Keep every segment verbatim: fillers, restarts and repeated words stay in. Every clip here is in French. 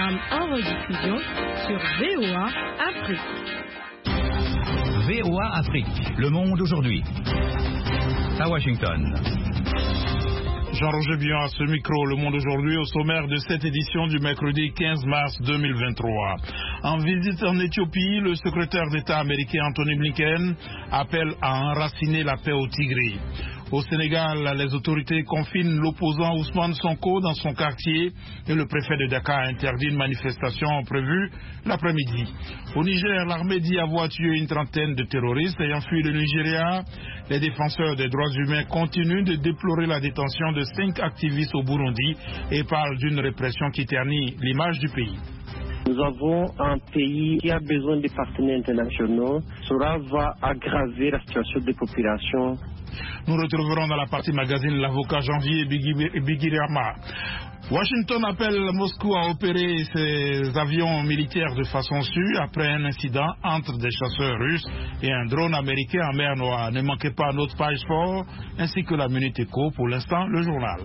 programme en rediffusion sur V O A Afrique. V O A Afrique, le monde aujourd'hui. À Washington. Jean-Roger Bion à ce micro, Le Monde aujourd'hui, au sommaire de cette édition du mercredi quinze mars deux mille vingt-trois. En visite en Éthiopie, le secrétaire d'État américain Anthony Blinken appelle à enraciner la paix au Tigré. Au Sénégal, les autorités confinent l'opposant Ousmane Sonko dans son quartier et le préfet de Dakar a interdit une manifestation prévue l'après-midi. Au Niger, l'armée dit avoir tué une trentaine de terroristes ayant fui le Nigeria. Les défenseurs des droits humains continuent de déplorer la détention de cinq activistes au Burundi et parlent d'une répression qui ternit l'image du pays. Nous avons un pays qui a besoin de partenaires internationaux. Cela va aggraver la situation des populations. Nous retrouverons dans la partie magazine l'avocat Janvier Bigirama. Washington appelle Moscou à opérer ses avions militaires de façon sûre après un incident entre des chasseurs russes et un drone américain en mer Noire. Ne manquez pas notre page sport ainsi que la Minute Éco. Pour l'instant, le journal.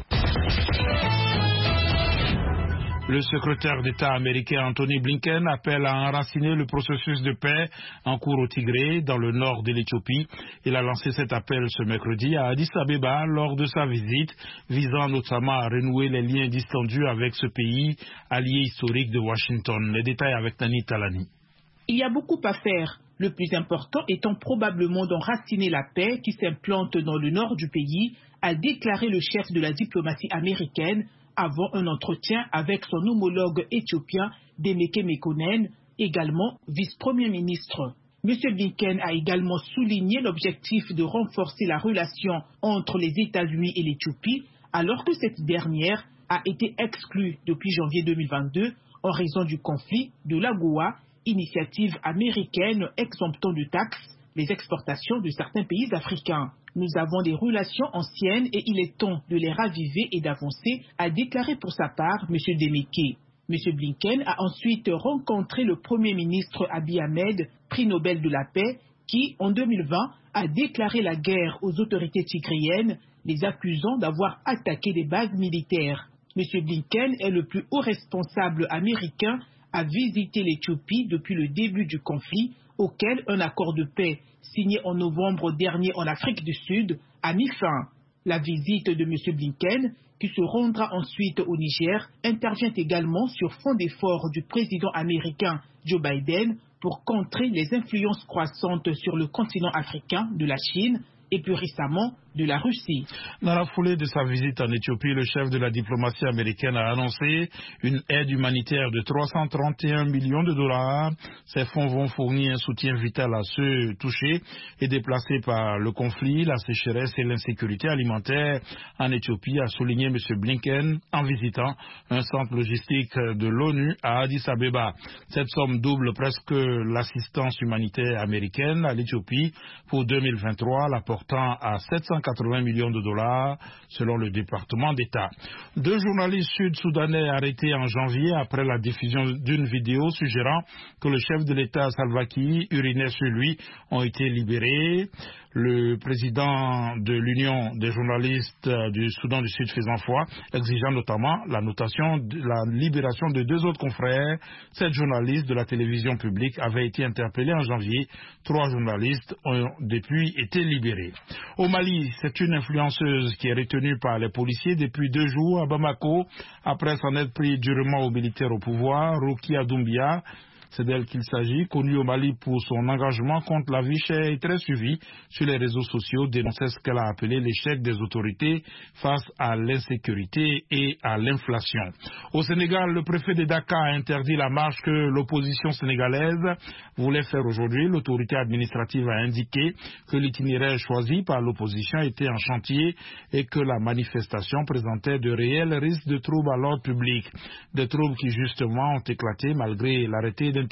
Le secrétaire d'État américain Anthony Blinken appelle à enraciner le processus de paix en cours au Tigré, dans le nord de l'Éthiopie. Il a lancé cet appel ce mercredi à Addis Abeba lors de sa visite, visant notamment à renouer les liens distendus avec ce pays, allié historique de Washington. Les détails avec Nani Talani. Il y a beaucoup à faire. Le plus important étant probablement d'enraciner la paix qui s'implante dans le nord du pays, a déclaré le chef de la diplomatie américaine avant un entretien avec son homologue éthiopien Demeke Mekonnen, également vice-premier ministre. M. Blinken a également souligné l'objectif de renforcer la relation entre les États-Unis et l'Éthiopie, alors que cette dernière a été exclue depuis janvier deux mille vingt-deux en raison du conflit de l'AGOA, initiative américaine exemptant de taxes les exportations de certains pays africains. Nous avons des relations anciennes et il est temps de les raviver et d'avancer, a déclaré pour sa part M. Demeke. M. Blinken a ensuite rencontré le Premier ministre Abiy Ahmed, prix Nobel de la paix, qui, en deux mille vingt, a déclaré la guerre aux autorités tigréennes, les accusant d'avoir attaqué des bases militaires. M. Blinken est le plus haut responsable américain à visiter l'Éthiopie depuis le début du conflit, auquel un accord de paix signé en novembre dernier en Afrique du Sud a mis fin. La visite de M. Blinken, qui se rendra ensuite au Niger, intervient également sur fond d'efforts du président américain Joe Biden pour contrer les influences croissantes sur le continent africain de la Chine et plus récemment de la Russie. Dans la foulée de sa visite en Éthiopie, le chef de la diplomatie américaine a annoncé une aide humanitaire de trois cent trente et un millions de dollars. Ces fonds vont fournir un soutien vital à ceux touchés et déplacés par le conflit, la sécheresse et l'insécurité alimentaire en Éthiopie, a souligné M. Blinken en visitant un centre logistique de l'ONU à Addis Abeba. Cette somme double presque l'assistance humanitaire américaine à l'Éthiopie pour deux mille vingt-trois, la portant à sept cent quatre-vingts millions de dollars selon le département d'État. Deux journalistes sud-soudanais arrêtés en janvier après la diffusion d'une vidéo suggérant que le chef de l'État Salva Kiir urinait sur lui ont été libérés. Le président de l'Union des journalistes du Soudan du Sud faisant foi, exigeant notamment la notation de la libération de deux autres confrères. Sept journalistes de la télévision publique avaient été interpellés en janvier. Trois journalistes ont depuis été libérés. Au Mali, c'est une influenceuse qui est retenue par les policiers depuis deux jours à Bamako après s'en être pris durement aux militaires au pouvoir. Rukia Doumbia, c'est d'elle qu'il s'agit, connue au Mali pour son engagement contre la vie chère et très suivie sur les réseaux sociaux, dénonçait ce qu'elle a appelé l'échec des autorités face à l'insécurité et à l'inflation. Au Sénégal, le préfet de Dakar a interdit la marche que l'opposition sénégalaise voulait faire aujourd'hui. L'autorité administrative a indiqué que l'itinéraire choisi par l'opposition était en chantier et que la manifestation présentait de réels risques de troubles à l'ordre public. Des troubles qui justement ont éclaté malgré l'arrêté d'interdiction.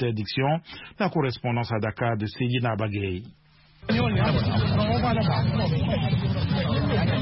La correspondance à Dakar de Seydina Bagay.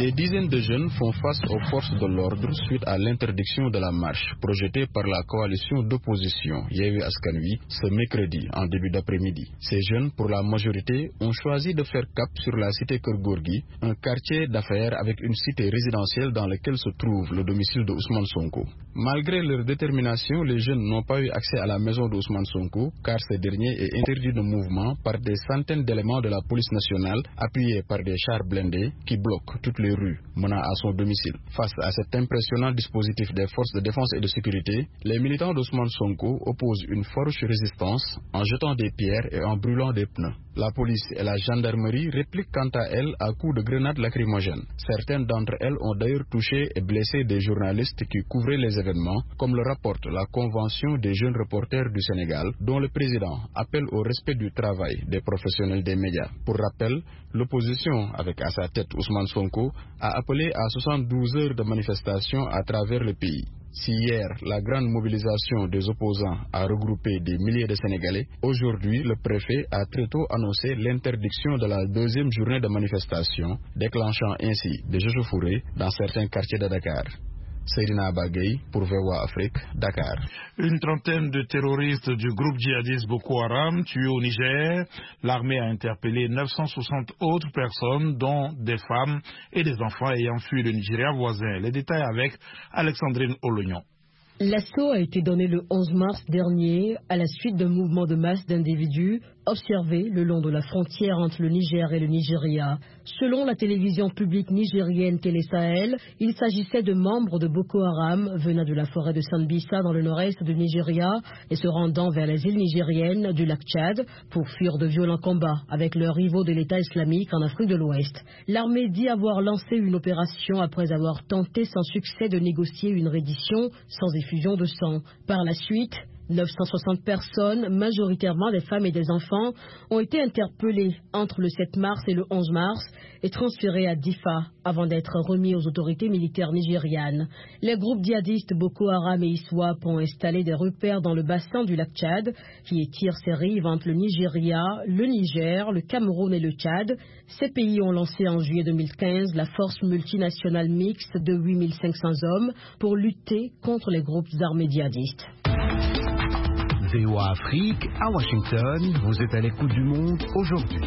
Des dizaines de jeunes font face aux forces de l'ordre suite à l'interdiction de la marche projetée par la coalition d'opposition Yewwi Askan Wi ce mercredi en début d'après-midi. Ces jeunes, pour la majorité, ont choisi de faire cap sur la cité Keur Gorgui, un quartier d'affaires avec une cité résidentielle dans laquelle se trouve le domicile de Ousmane Sonko. Malgré leur détermination, les jeunes n'ont pas eu accès à la maison de Ousmane Sonko car ce dernier est interdit de mouvement par des centaines d'éléments de la police nationale appuyés par des chars blindés qui bloquent toutes les rues menant à son domicile. Face à cet impressionnant dispositif des forces de défense et de sécurité, les militants d'Ousmane Sonko opposent une farouche résistance en jetant des pierres et en brûlant des pneus. La police et la gendarmerie répliquent quant à elles à coups de grenades lacrymogènes. Certaines d'entre elles ont d'ailleurs touché et blessé des journalistes qui couvraient les événements, comme le rapporte la Convention des jeunes reporters du Sénégal, dont le président appelle au respect du travail des professionnels des médias. Pour rappel, l'opposition, avec à sa tête Ousmane Sonko, a appelé à soixante-douze heures de manifestation à travers le pays. Si hier, la grande mobilisation des opposants a regroupé des milliers de Sénégalais, aujourd'hui, le préfet a très tôt annoncé l'interdiction de la deuxième journée de manifestation, déclenchant ainsi des échauffourées dans certains quartiers de Dakar. Seydina Bagay pour V O A Afrique, Dakar. Une trentaine de terroristes du groupe djihadiste Boko Haram tués au Niger. L'armée a interpellé neuf cent soixante autres personnes, dont des femmes et des enfants ayant fui le Nigeria voisin. Les détails avec Alexandrine Olognon. L'assaut a été donné le onze mars dernier à la suite d'un mouvement de masse d'individus observés le long de la frontière entre le Niger et le Nigeria. Selon la télévision publique nigérienne Télé Sahel, il s'agissait de membres de Boko Haram venant de la forêt de Sambisa dans le nord-est du Nigeria et se rendant vers les îles nigériennes du lac Tchad pour fuir de violents combats avec leurs rivaux de l'État islamique en Afrique de l'Ouest. L'armée dit avoir lancé une opération après avoir tenté sans succès de négocier une reddition sans effusion de sang. Par la suite, neuf cent soixante personnes, majoritairement des femmes et des enfants, ont été interpellées entre le sept mars et le onze mars et transférées à Difa avant d'être remis aux autorités militaires nigérianes. Les groupes djihadistes Boko Haram et ISWAP ont installé des repères dans le bassin du lac Tchad qui étire ses rives entre le Nigeria, le Niger, le Cameroun et le Tchad. Ces pays ont lancé en juillet deux mille quinze la force multinationale mixte de huit mille cinq cents hommes pour lutter contre les groupes armés djihadistes. V O A Afrique, à Washington, vous êtes à l'écoute du monde aujourd'hui.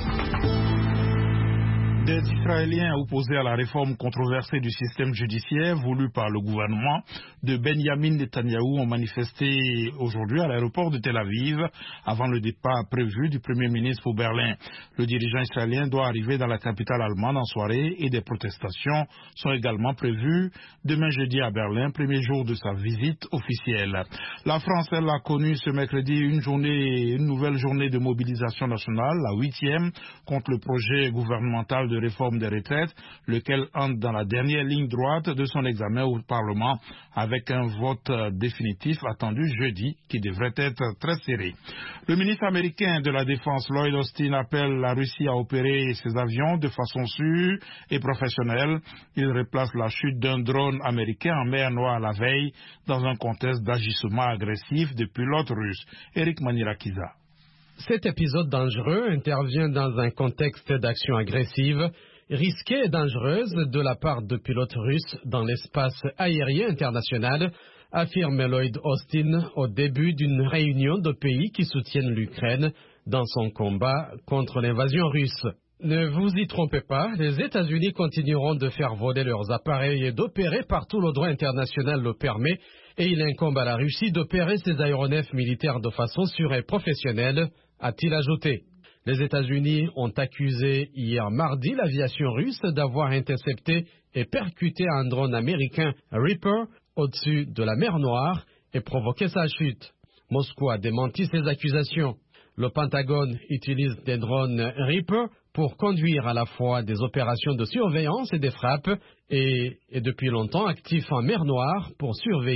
Des Israéliens opposés à la réforme controversée du système judiciaire voulue par le gouvernement de Benjamin Netanyahou ont manifesté aujourd'hui à l'aéroport de Tel Aviv avant le départ prévu du Premier ministre pour Berlin. Le dirigeant israélien doit arriver dans la capitale allemande en soirée et des protestations sont également prévues demain jeudi à Berlin, premier jour de sa visite officielle. La France, elle, a connu ce mercredi une journée, une nouvelle journée de mobilisation nationale, la huitième, contre le projet gouvernemental de de réforme des retraites, lequel entre dans la dernière ligne droite de son examen au Parlement avec un vote définitif attendu jeudi qui devrait être très serré. Le ministre américain de la Défense Lloyd Austin appelle la Russie à opérer ses avions de façon sûre et professionnelle. Il replace la chute d'un drone américain en mer Noire la veille dans un contexte d'agissement agressif de pilotes russes. Eric Manirakiza. Cet épisode dangereux intervient dans un contexte d'action agressive, risquée et dangereuse de la part de pilotes russes dans l'espace aérien international, affirme Lloyd Austin au début d'une réunion de pays qui soutiennent l'Ukraine dans son combat contre l'invasion russe. Ne vous y trompez pas, les États-Unis continueront de faire voler leurs appareils et d'opérer partout le droit international le permet, et il incombe à la Russie d'opérer ses aéronefs militaires de façon sûre et professionnelle, a-t-il ajouté. Les États-Unis ont accusé hier mardi l'aviation russe d'avoir intercepté et percuté un drone américain Reaper au-dessus de la mer Noire et provoqué sa chute. Moscou a démenti ces accusations. Le Pentagone utilise des drones Reaper pour conduire à la fois des opérations de surveillance et des frappes et est depuis longtemps actif en mer Noire pour surveiller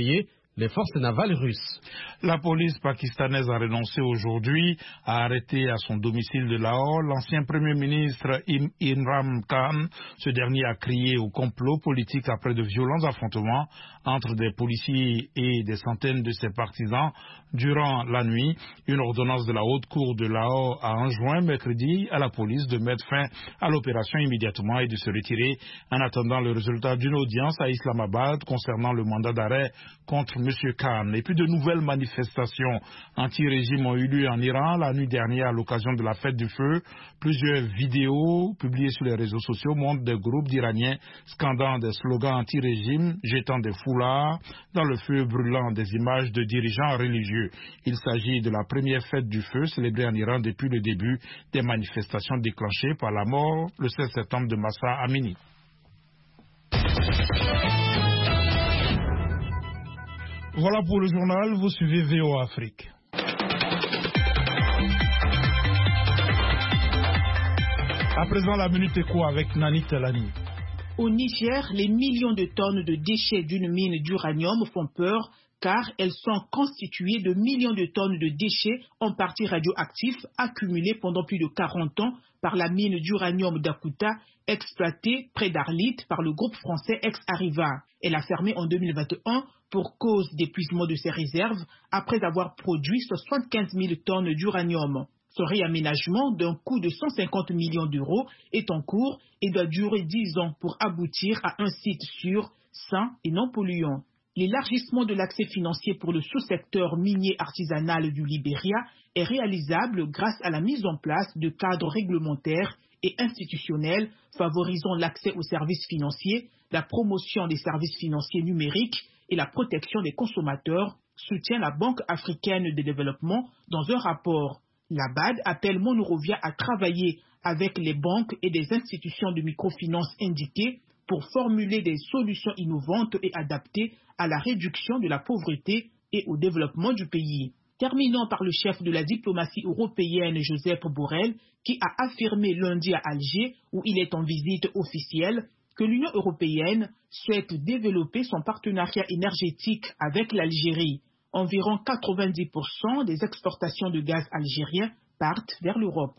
les forces navales russes. La police pakistanaise a renoncé aujourd'hui à arrêter à son domicile de Lahore l'ancien Premier ministre Imran Khan. Ce dernier a crié au complot politique après de violents affrontements entre des policiers et des centaines de ses partisans durant la nuit. Une ordonnance de la Haute Cour de Lahore a enjoint mercredi à la police de mettre fin à l'opération immédiatement et de se retirer en attendant le résultat d'une audience à Islamabad concernant le mandat d'arrêt contre M. Khan. Et puis de nouvelles manifestations anti-régime ont eu lieu en Iran la nuit dernière à l'occasion de la fête du feu. Plusieurs vidéos publiées sur les réseaux sociaux montrent des groupes d'Iraniens scandant des slogans anti-régime, jetant des foulards dans le feu, brûlant des images de dirigeants religieux. Il s'agit de la première fête du feu célébrée en Iran depuis le début des manifestations déclenchées par la mort le seize septembre de Mahsa Amini. Voilà pour le journal, vous suivez V O A Afrique. À présent, la Minute Éco avec Nani Telani. Au Niger, les millions de tonnes de déchets d'une mine d'uranium font peur car elles sont constituées de millions de tonnes de déchets en partie radioactifs accumulés pendant plus de quarante ans par la mine d'uranium d'Akuta, exploitée près d'Arlit par le groupe français Ex-Ariva. Elle a fermé en deux mille vingt et un pour cause d'épuisement de ses réserves après avoir produit soixante-quinze mille tonnes d'uranium. Ce réaménagement d'un coût de cent cinquante millions d'euros est en cours et doit durer dix ans pour aboutir à un site sûr, sain et non polluant. L'élargissement de l'accès financier pour le sous-secteur minier artisanal du Libéria est réalisable grâce à la mise en place de cadres réglementaires et institutionnels favorisant l'accès aux services financiers, la promotion des services financiers numériques et la protection des consommateurs, soutient la Banque africaine de développement dans un rapport. La B A D appelle Monrovia à travailler avec les banques et des institutions de microfinance indiquées pour formuler des solutions innovantes et adaptées à la réduction de la pauvreté et au développement du pays. Terminons par le chef de la diplomatie européenne, Joseph Borrell, qui a affirmé lundi à Alger, où il est en visite officielle, que l'Union européenne souhaite développer son partenariat énergétique avec l'Algérie. Environ quatre-vingt-dix pour cent des exportations de gaz algérien partent vers l'Europe.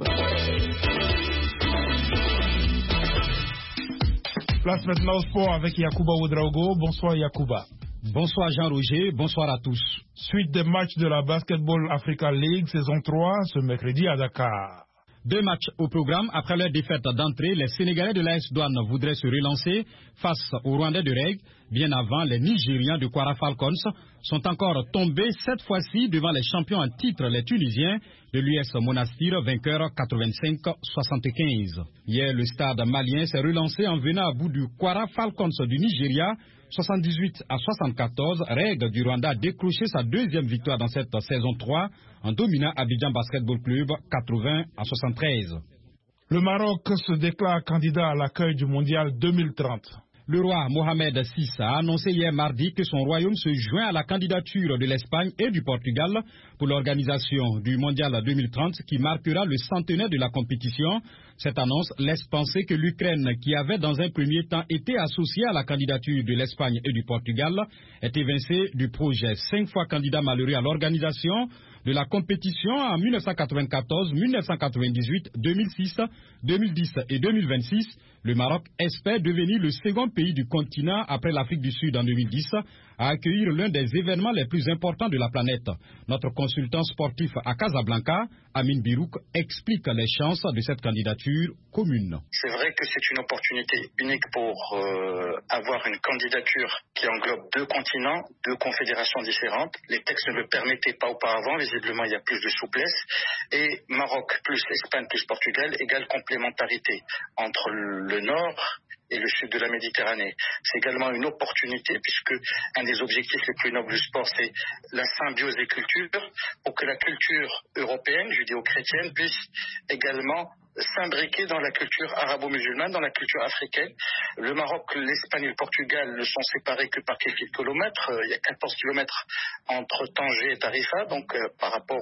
Place maintenant au sport avec Yacouba Ouedraogo. Bonsoir Yacouba. Bonsoir Jean-Roger, bonsoir à tous. Suite des matchs de la Basketball Africa League saison trois ce mercredi à Dakar. Deux matchs au programme. Après leur défaite d'entrée, les Sénégalais de l'A S Douane voudraient se relancer face aux Rwandais de Reg. Bien avant, les Nigérians de Kwara Falcons sont encore tombés cette fois-ci devant les champions en titre, les Tunisiens de l'U S Monastir, vainqueurs quatre-vingt-cinq à soixante-quinze. Hier, le stade malien s'est relancé en venant à bout du Kwara Falcons du Nigeria, soixante-dix-huit à soixante-quatorze. Reg du Rwanda a décroché sa deuxième victoire dans cette saison trois en dominant Abidjan Basketball Club quatre-vingts à soixante-treize. Le Maroc se déclare candidat à l'accueil du mondial deux mille trente. Le roi Mohamed six a annoncé hier mardi que son royaume se joint à la candidature de l'Espagne et du Portugal pour l'organisation du mondial deux mille trente qui marquera le centenaire de la compétition. Cette annonce laisse penser que l'Ukraine, qui avait dans un premier temps été associée à la candidature de l'Espagne et du Portugal, est évincée du projet. Cinq fois candidat malheureux à l'organisation de la compétition en mille neuf cent quatre-vingt-quatorze, mille neuf cent quatre-vingt-dix-huit, deux mille six, deux mille dix et deux mille vingt-six, le Maroc espère devenir le second pays du continent après l'Afrique du Sud en deux mille dix à accueillir l'un des événements les plus importants de la planète. Notre consultant sportif à Casablanca, Amin Birouk, explique les chances de cette candidature commune. C'est vrai que c'est une opportunité unique pour euh, avoir une candidature qui englobe deux continents, deux confédérations différentes. Les textes ne le permettaient pas auparavant, visiblement il y a plus de souplesse. Et Maroc plus Espagne plus Portugal égale complémentarité entre le nord et le sud de la Méditerranée. C'est également une opportunité puisque un des objectifs les plus nobles du sport, c'est la symbiose des cultures pour que la culture européenne, judéo-chrétienne, puisse également s'imbriquer dans la culture arabo-musulmane, dans la culture africaine. Le Maroc, l'Espagne et le Portugal ne sont séparés que par quelques kilomètres. Il y a quatorze kilomètres entre Tanger et Tarifa, donc euh, par rapport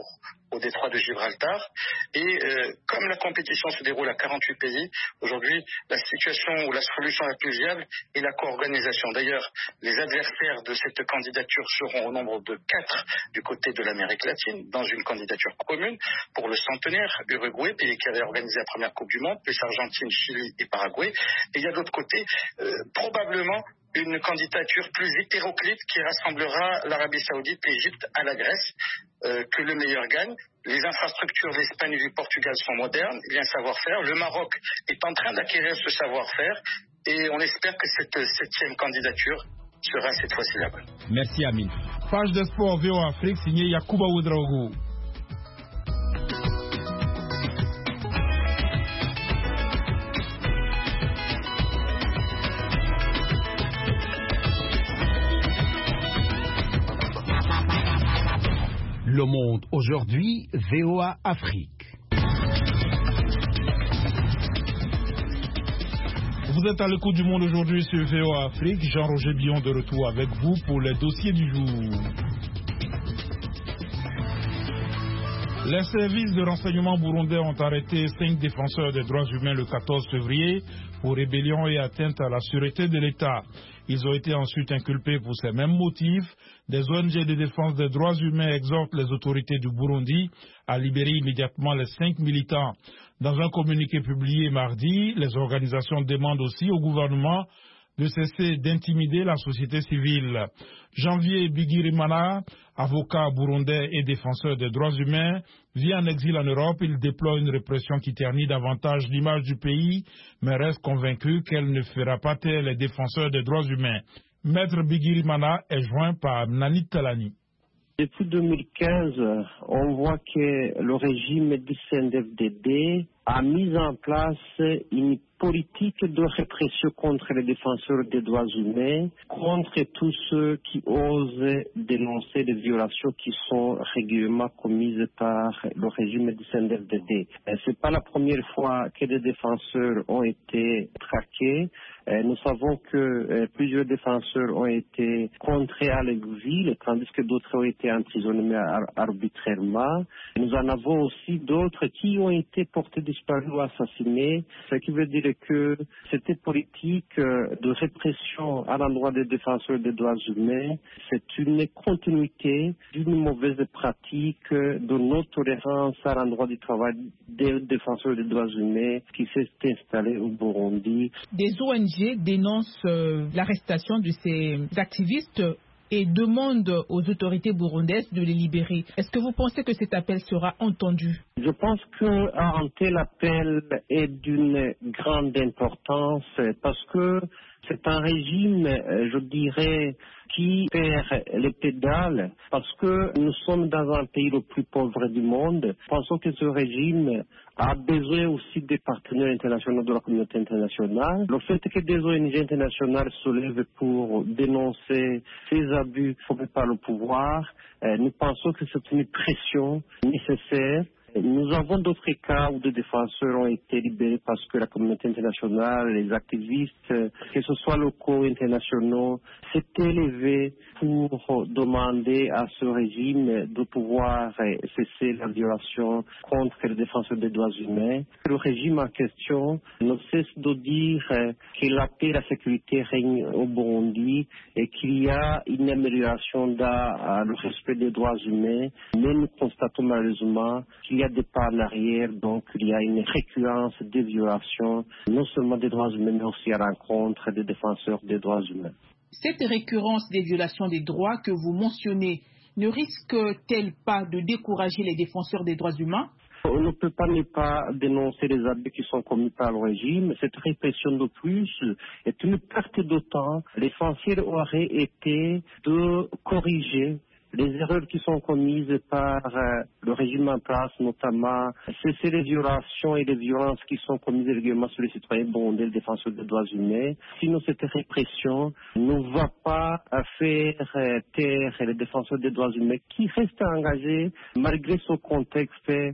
au détroit de Gibraltar. Et euh, comme la compétition se déroule à quarante-huit pays, aujourd'hui, la situation ou la solution la plus viable est la co-organisation. D'ailleurs, les adversaires de cette candidature seront au nombre de quatre du côté de l'Amérique latine, dans une candidature commune pour le centenaire, Uruguay, pays qui avait organisé la première Coupe du Monde, plus Argentine, Chili et Paraguay. Et il y a de l'autre côté, euh, probablement, une candidature plus hétéroclite qui rassemblera l'Arabie Saoudite, l'Égypte à la Grèce, euh, que le meilleur gagne. Les infrastructures de l'Espagne et du Portugal sont modernes, il y a un savoir-faire. Le Maroc est en train d'acquérir ce savoir-faire et on espère que cette septième candidature sera cette fois-ci la bonne. Merci Amine. Page de sport V O A Afrique signée Yacouba Ouedraogo. Le Monde aujourd'hui, V O A Afrique. Vous êtes à l'écoute du Monde aujourd'hui sur V O A Afrique. Jean-Roger Billon de retour avec vous pour les dossiers du jour. Les services de renseignement burundais ont arrêté cinq défenseurs des droits humains le quatorze février pour rébellion et atteinte à la sûreté de l'État. Ils ont été ensuite inculpés pour ces mêmes motifs. Des O N G de défense des droits humains exhortent les autorités du Burundi à libérer immédiatement les cinq militants. Dans un communiqué publié mardi, les organisations demandent aussi au gouvernement de cesser d'intimider la société civile. Janvier Bigirimana, avocat burundais et défenseur des droits humains, vit en exil en Europe. Il déplore une répression qui ternit davantage l'image du pays, mais reste convaincu qu'elle ne fera pas taire les défenseurs des droits humains. Maître Bigirimana est joint par Nanit Talani. Depuis deux mille quinze, on voit que le régime du C N D F D D a mis en place une politique de répression contre les défenseurs des droits humains, contre tous ceux qui osent dénoncer les violations qui sont régulièrement commises par le régime du C N D F D D. Ce n'est pas la première fois que des défenseurs ont été traqués. Nous savons que plusieurs défenseurs ont été contraints à l'exil, tandis que d'autres ont été emprisonnés arbitrairement. Nous en avons aussi d'autres qui ont été portés disparus ou assassinés, ce qui veut dire que cette politique de répression à l'endroit des défenseurs des droits humains, c'est une continuité d'une mauvaise pratique de non-tolérance à l'endroit du travail des défenseurs des droits humains qui s'est installée au Burundi. Des O N G dénoncent euh, l'arrestation de ces activistes et demandent aux autorités burundaises de les libérer. Est-ce que vous pensez que cet appel sera entendu? Je pense qu'un tel appel est d'une grande importance parce que c'est un régime, je dirais, qui perd les pédales parce que nous sommes dans un pays le plus pauvre du monde. Pensons que ce régime a besoin aussi des partenaires internationaux de la communauté internationale. Le fait que des O N G internationales se lèvent pour dénoncer ces abus commis par le pouvoir, nous pensons que c'est une pression nécessaire. Nous avons d'autres cas où des défenseurs ont été libérés parce que la communauté internationale, les activistes, que ce soit locaux, internationaux, s'étaient levés pour demander à ce régime de pouvoir cesser la violation contre les défenseurs des droits humains. Le régime en question ne cesse de dire que la paix et la sécurité règnent au Burundi et qu'il y a une amélioration dans le respect des droits humains, mais nous constatons malheureusement qu'il Il y a des pas en arrière, donc il y a une récurrence des violations, non seulement des droits humains, mais aussi à l'encontre des défenseurs des droits humains. Cette récurrence des violations des droits que vous mentionnez ne risque-t-elle pas de décourager les défenseurs des droits humains? On ne peut pas ne pas dénoncer les abus qui sont commis par le régime. Cette répression de plus est une perte de temps. L'essentiel aurait été de corriger les erreurs qui sont commises par euh, le régime en place, notamment cesser les violations et les violences qui sont commises régulièrement sur les citoyens burundais, les défenseurs des droits humains. Sinon, cette répression ne va pas faire euh, taire les défenseurs des droits humains qui restent engagés malgré ce contexte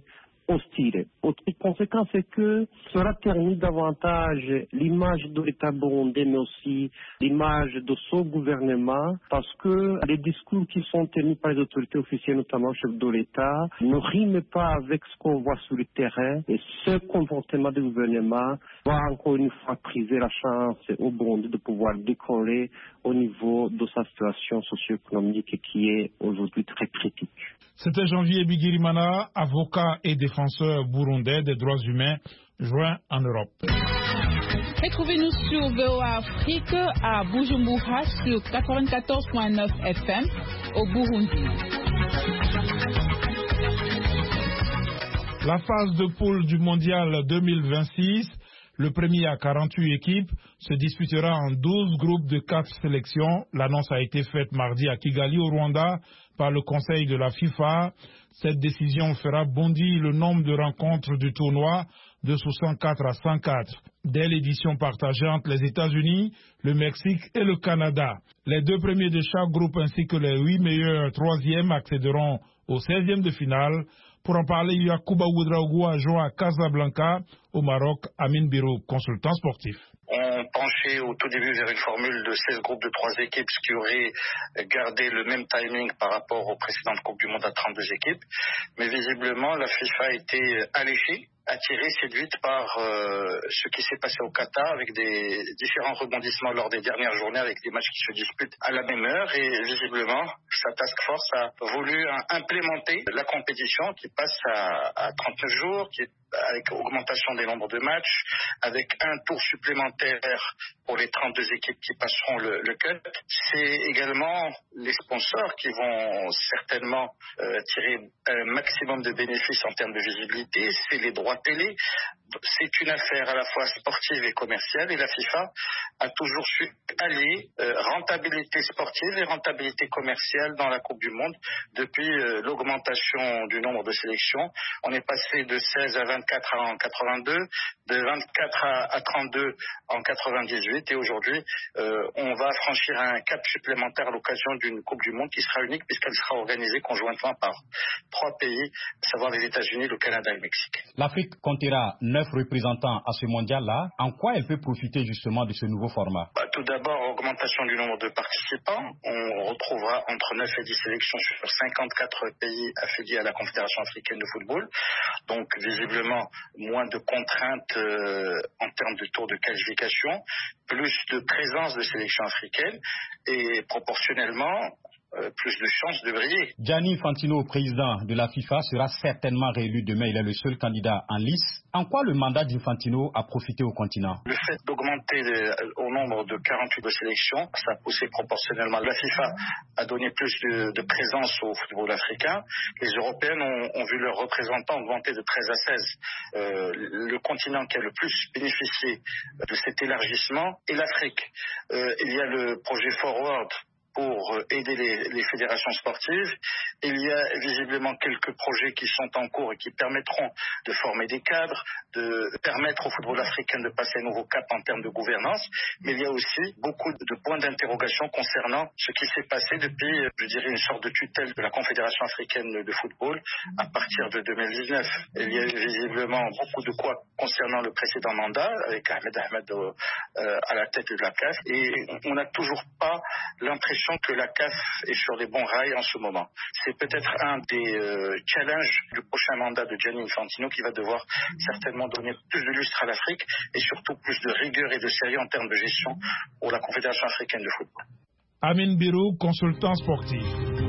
hostile. Autre conséquence, c'est que cela ternit davantage l'image de l'État burundais, mais aussi l'image de son gouvernement, parce que les discours qui sont tenus par les autorités officielles, notamment le chef de l'État, ne riment pas avec ce qu'on voit sur le terrain. Et ce comportement du gouvernement va encore une fois priver la chance au Burundi de pouvoir décoller au niveau de sa situation socio-économique qui est aujourd'hui très critique. C'était Janvier Bigirimana, avocat et défenseur burundais des droits humains, joint en Europe. Retrouvez-nous sur V O A Afrique à Bujumbura sur quatre-vingt-quatorze point neuf F M au Burundi. La phase de poule du mondial deux mille vingt-six, le premier à quarante-huit équipes, se disputera en douze groupes de quatre sélections. L'annonce a été faite mardi à Kigali au Rwanda par le conseil de la FIFA. Cette décision fera bondir le nombre de rencontres du tournoi de soixante-quatre à cent quatre. Dès l'édition partagée entre les États-Unis, le Mexique et le Canada. Les deux premiers de chaque groupe ainsi que les huit meilleurs troisièmes accéderont au seizième de finale. Pour en parler, Yacouba Ouedraogo, adjoint à Casablanca, au Maroc, Amin Birou, consultant sportif. On penchait au tout début vers une formule de seize groupes de trois équipes, ce qui aurait gardé le même timing par rapport aux précédentes Coupes du Monde à trente-deux équipes. Mais visiblement, la FIFA a été alléchée, attirée, séduite par euh, ce qui s'est passé au Qatar, avec des différents rebondissements lors des dernières journées, avec des matchs qui se disputent à la même heure. Et visiblement, sa task force a voulu hein, implémenter la compétition qui passe à, à trente-neuf jours, qui est avec augmentation des nombres de matchs, avec un tour supplémentaire pour les trente-deux équipes qui passeront le, le cut. C'est également les sponsors qui vont certainement euh, tirer un maximum de bénéfices en termes de visibilité. C'est les droits télé. C'est une affaire à la fois sportive et commerciale, et la FIFA a toujours su allier euh, rentabilité sportive et rentabilité commerciale dans la Coupe du Monde depuis euh, l'augmentation du nombre de sélections. On est passé de seize à vingt-quatre en quatre-vingt-deux, de vingt-quatre à trente-deux en quatre-vingt-dix-huit, et aujourd'hui euh, on va franchir un cap supplémentaire à l'occasion d'une Coupe du Monde qui sera unique puisqu'elle sera organisée conjointement par trois pays, à savoir les États-Unis, le Canada et le Mexique. L'Afrique comptera neuf représentants à ce mondial-là. En quoi elle peut profiter justement de ce nouveau format? Bah, tout d'abord, augmentation du nombre de participants. On retrouvera entre neuf et dix sélections sur cinquante-quatre pays affiliés à la Confédération africaine de football. Donc, visiblement, moins de contraintes euh, en termes de tour de qualification, plus de présence de sélections africaines et proportionnellement, Euh, plus de chances de briller. Gianni Infantino, président de la FIFA, sera certainement réélu demain. Il est le seul candidat en lice. En quoi le mandat d'Infantino a profité au continent? Le fait d'augmenter le, au nombre de quarante-huit de sélections, ça a poussé proportionnellement. La FIFA a donné plus de, de présence au football africain. Les Européennes ont, ont vu leurs représentants augmenter de treize à seize. Euh, le continent qui a le plus bénéficié de cet élargissement est l'Afrique. Euh, il y a le projet Forward pour aider les, les fédérations sportives. Il y a visiblement quelques projets qui sont en cours et qui permettront de former des cadres, de permettre au football africain de passer un nouveau cap en termes de gouvernance. Mais il y a aussi beaucoup de points d'interrogation concernant ce qui s'est passé depuis, je dirais, une sorte de tutelle de la Confédération africaine de football à partir de deux mille dix-neuf. Il y a visiblement beaucoup de quoi concernant le précédent mandat, avec Ahmed Ahmed euh, à la tête de la C A F. Et on n'a toujours pas l'impression que la C A F est sur les bons rails en ce moment. C'est peut-être un des euh, challenges du prochain mandat de Gianni Infantino qui va devoir certainement donner plus de lustre à l'Afrique et surtout plus de rigueur et de sérieux en termes de gestion pour la Confédération africaine de football. Amin Birou, consultant sportif.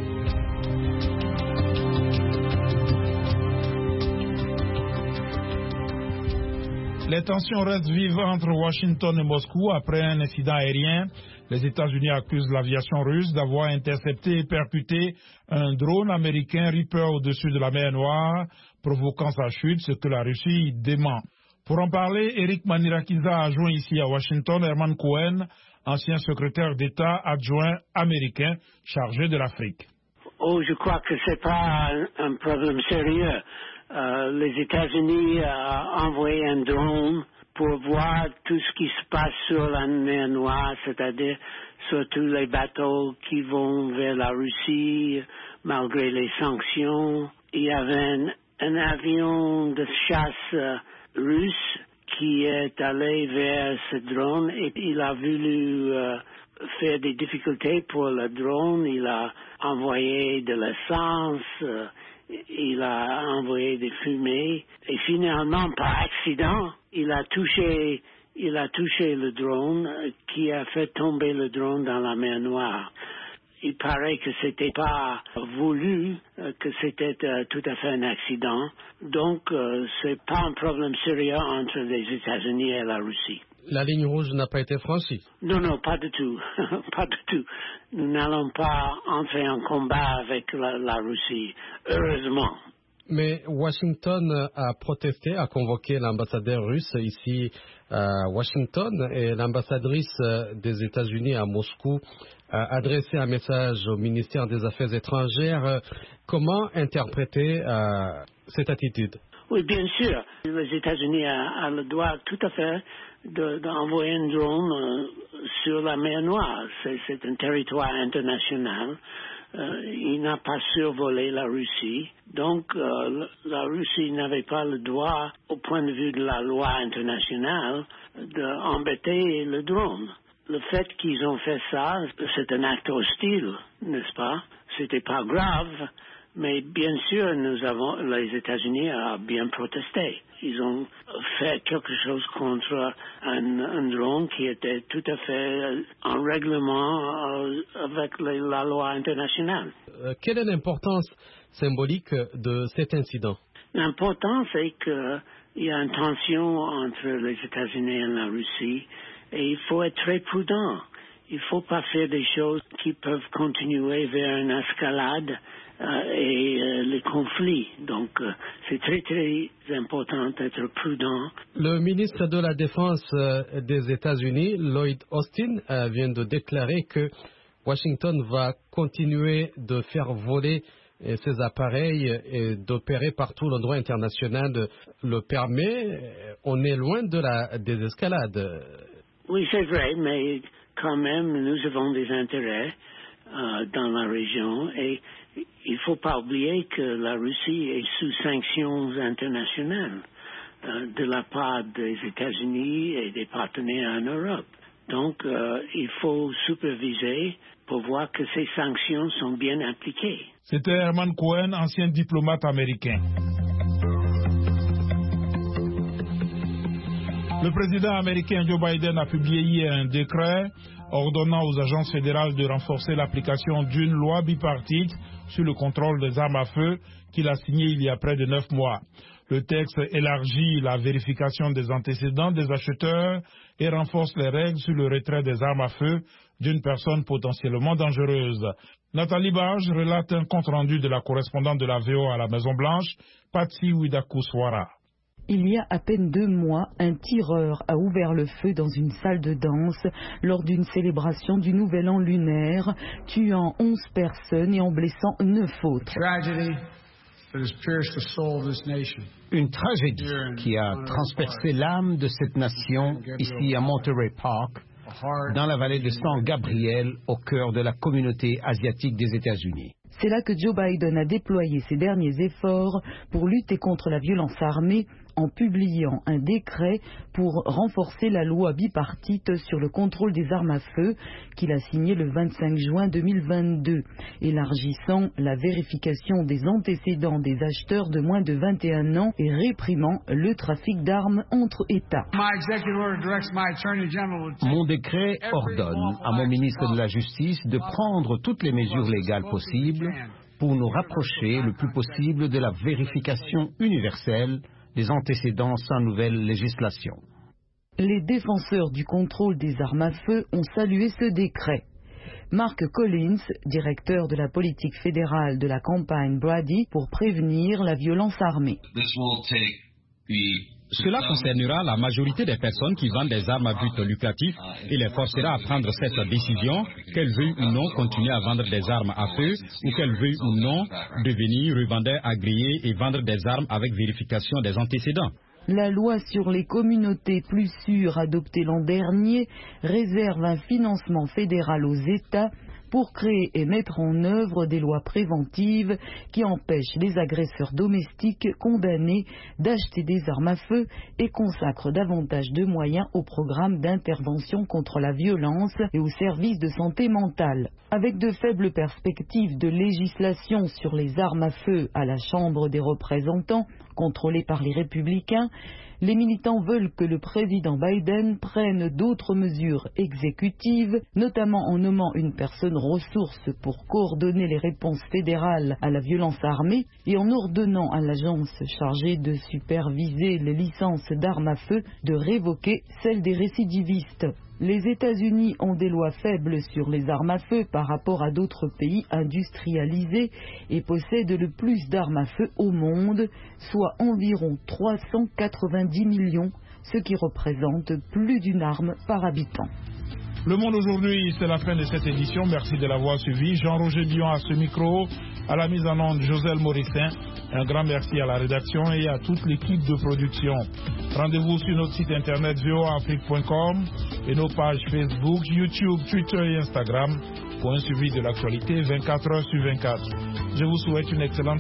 Les tensions restent vives entre Washington et Moscou après un incident aérien. Les États-Unis accusent l'aviation russe d'avoir intercepté et percuté un drone américain Reaper au-dessus de la mer Noire, provoquant sa chute, ce que la Russie dément. Pour en parler, Eric Manirakiza a joint ici à Washington Herman Cohen, ancien secrétaire d'État adjoint américain chargé de l'Afrique. Oh, je crois que c'est pas un, un problème sérieux. Euh, les États-Unis ont envoyé un drone pour voir tout ce qui se passe sur la mer Noire, c'est-à-dire surtout les bateaux qui vont vers la Russie malgré les sanctions. Il y avait un un avion de chasse euh, russe qui est allé vers ce drone et il a voulu euh, faire des difficultés pour le drone. Il a envoyé de l'essence, euh, il a envoyé des fumées et finalement, par accident, il a touché, il a touché le drone qui a fait tomber le drone dans la mer Noire. Il paraît que c'était pas voulu, que c'était euh, tout à fait un accident. Donc, euh, c'est pas un problème sérieux entre les États-Unis et la Russie. La ligne rouge n'a pas été franchie? Non, non, pas du tout. Pas du tout. Nous n'allons pas entrer en combat avec la, la Russie, heureusement. Mais Washington a protesté, a convoqué l'ambassadeur russe ici à Washington et l'ambassadrice des États-Unis à Moscou a adressé un message au ministère des Affaires étrangères. Comment interpréter euh, cette attitude? Oui, bien sûr. Les États-Unis ont le droit tout à fait d'envoyer un drone euh, sur la mer Noire. C'est un territoire international. Euh, il n'a pas survolé la Russie. Donc, euh, la Russie n'avait pas le droit, au point de vue de la loi internationale, d'embêter le drone. Le fait qu'ils ont fait ça, c'est un acte hostile, n'est-ce pas? C'était pas grave, mais bien sûr, nous avons, les États-Unis ont bien protesté. Ils ont fait quelque chose contre un, un drone qui était tout à fait en règlement euh, avec les, la loi internationale. Euh, quelle est l'importance symbolique de cet incident? L'important, c'est qu'il y a une tension entre les États-Unis et la Russie et il faut être très prudent. Il ne faut pas faire des choses qui peuvent continuer vers une escalade euh, et euh, les conflits. Donc, euh, c'est très, très important d'être prudent. Le ministre de la Défense euh, des États-Unis, Lloyd Austin, euh, vient de déclarer que Washington va continuer de faire voler euh, ses appareils et d'opérer partout. Le droit international le permet. On est loin de la désescalade. Oui, c'est vrai, mais quand même, nous avons des intérêts euh, dans la région et il ne faut pas oublier que la Russie est sous sanctions internationales euh, de la part des États-Unis et des partenaires en Europe. Donc, euh, il faut superviser pour voir que ces sanctions sont bien appliquées. C'était Herman Cohen, ancien diplomate américain. Le président américain Joe Biden a publié hier un décret ordonnant aux agences fédérales de renforcer l'application d'une loi bipartite sur le contrôle des armes à feu qu'il a signée il y a près de neuf mois. Le texte élargit la vérification des antécédents des acheteurs et renforce les règles sur le retrait des armes à feu d'une personne potentiellement dangereuse. Nathalie Barge relate un compte-rendu de la correspondante de la V O à la Maison-Blanche, Patsy Widakuswara. Il y a à peine deux mois, un tireur a ouvert le feu dans une salle de danse lors d'une célébration du Nouvel An lunaire, tuant onze personnes et en blessant neuf autres. Une tragédie qui a transpercé l'âme de cette nation ici à Monterey Park, dans la vallée de San Gabriel, au cœur de la communauté asiatique des États-Unis. C'est là que Joe Biden a déployé ses derniers efforts pour lutter contre la violence armée en publiant un décret pour renforcer la loi bipartite sur le contrôle des armes à feu qu'il a signé le vingt-cinq juin deux mille vingt-deux, élargissant la vérification des antécédents des acheteurs de moins de vingt et un ans et réprimant le trafic d'armes entre États. Mon décret ordonne à mon ministre de la Justice de prendre toutes les mesures légales possibles pour nous rapprocher le plus possible de la vérification universelle des antécédents sans nouvelle législation. Les défenseurs du contrôle des armes à feu ont salué ce décret. Mark Collins, directeur de la politique fédérale de la campagne Brady pour prévenir la violence armée. Cela concernera la majorité des personnes qui vendent des armes à but lucratif et les forcera à prendre cette décision, qu'elles veuillent ou non continuer à vendre des armes à feu ou qu'elles veuillent ou non devenir revendeurs agréés et vendre des armes avec vérification des antécédents. La loi sur les communautés plus sûres adoptée l'an dernier réserve un financement fédéral aux États pour pour créer et mettre en œuvre des lois préventives qui empêchent les agresseurs domestiques condamnés d'acheter des armes à feu et consacrent davantage de moyens au programme d'intervention contre la violence et aux services de santé mentale. Avec de faibles perspectives de législation sur les armes à feu à la Chambre des représentants, contrôlée par les républicains, les militants veulent que le président Biden prenne d'autres mesures exécutives, notamment en nommant une personne ressource pour coordonner les réponses fédérales à la violence armée et en ordonnant à l'agence chargée de superviser les licences d'armes à feu de révoquer celles des récidivistes. Les États-Unis ont des lois faibles sur les armes à feu par rapport à d'autres pays industrialisés et possèdent le plus d'armes à feu au monde, soit environ trois cent quatre-vingt-dix millions, ce qui représente plus d'une arme par habitant. Le Monde aujourd'hui, c'est la fin de cette édition. Merci de l'avoir suivi. Jean-Roger Dion à ce micro, à la mise en onde Joselle Morissin. Un grand merci à la rédaction et à toute l'équipe de production. Rendez-vous sur notre site internet v o a afrique point com et nos pages Facebook, YouTube, Twitter et Instagram pour un suivi de l'actualité vingt-quatre heures sur vingt-quatre. Je vous souhaite une excellente